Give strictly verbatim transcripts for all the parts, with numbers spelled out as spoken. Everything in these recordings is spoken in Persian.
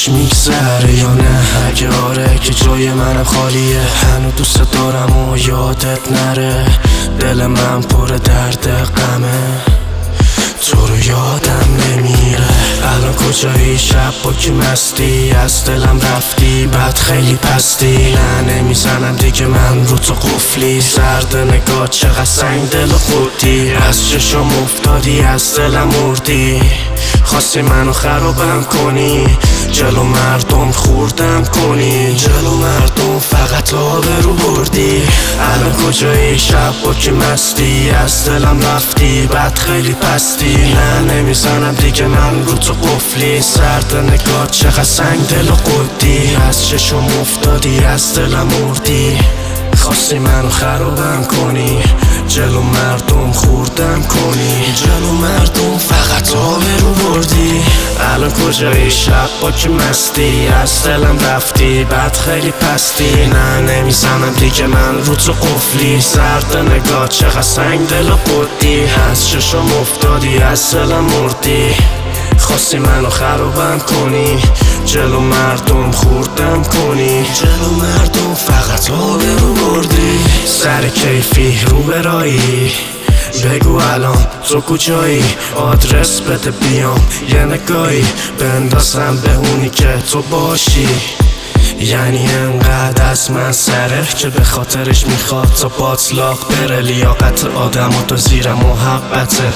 خوش میگذره یا نه؟ اگه آره که جای منم خالیه، هنو دوست دارم و یادت نره. دل من پر درد غمه، تو رو یادم نمیره. الان کجایی؟ شب با کی مستی؟ از دلم رفتی بعد خیلی پستی. نه نمیزنم دیگه من رو تو قفلی، سرد نگاه چقدر سنگ دل خودی. از چشم افتادی از دلم مردی، خواستی منو خرابم کنی، جلو مردم خوردم کنی، جلو مردم فقط آبرو بردی. الان کجایی؟ شب با کی مستی؟ از دلم رفتی بعد خیلی پستی. نه نمیزنم دیگه من رو تو قفلی، سرد نگاه چقدر سنگ دل قدی. از چشم افتادی از دلم مردی، خواستی منو خرابم کنی، جلو مردم خوردم کنی، جلو مردم فقط آبرو بردی. الان کجایی؟ شب با کی مستی؟ از دلم رفتی بعد خیلی پستی. نه نمیزنم دیگه من رو تو قفلی، سرد نگاه چقدر سنگ دل قدی. از چشم افتادی از دلم مردی، خواستی منو خرابم کنی، جلو مردم خوردم کنی، جلو مردم فقط آبرو بردی. سر کیفی رو برایی، بگو الان تو کجایی؟ آدرس بده بیام یه نگاهی بندازم به اونی که تو باشی. یعنی انقدر از من سره که به خاطرش میخواد تا باطلاق بره. لیاقت آدم و تو زیر محبته.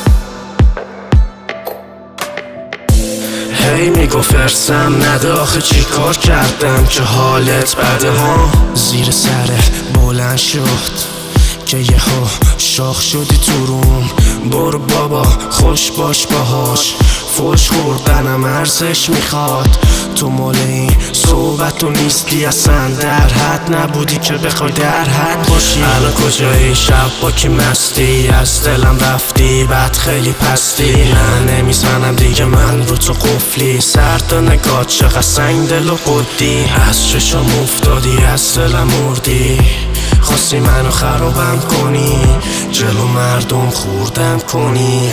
هی میگو فرسم نده، آخه چی کار کردم که حالت بده ها؟ زیر سره بلند شد که یهو شاخ شدی تو روم. برو بابا خوش باش باهاش، فوش خوردنم ارزش میخواد. تو مال این صحبت تو نیستی اصلا، در حد نبودی که بخوای در حد باشی. الان کجایی؟ شب با کی مستی؟ از دلم رفتی بعد خیلی پستی. نه نمیزنم دیگه من رو تو قفلی، سرد نگاه چقدر سنگ دل و قدی. از چشم افتادی از دلم مردی، خواستی منو خرابم کنی، جلو مردم خوردم کنی.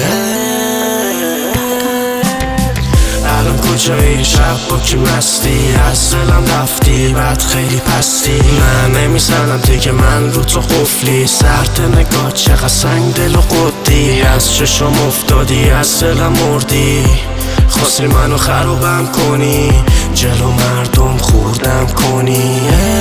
الان کجایی؟ شب با کی مستی؟ از دلم رفتی بعد خیلی پستی. نه نمیزنم دیگه من رو تو قفلی، سرد نگاه چقدر سنگ دل و قدی. از چشم افتادی از دلم مردی، خواستی منو خرابم کنی، جلو مردم خوردم کنی.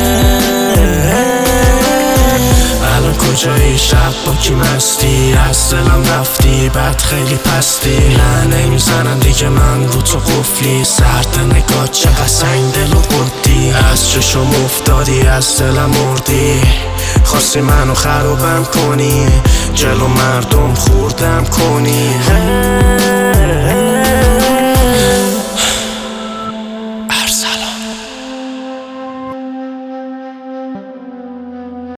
الان کجایی؟ شب با کی مستی؟ از دلم رفتی بعد خیلی پستی. نه نمیزنم دیگه من رو تو قفلی، سرد نگاه چقدر سنگ دل و قدی. از چشم افتادی از دلم مردی، خواستی منو خرابم کنی، جلو مردم خوردم کنی.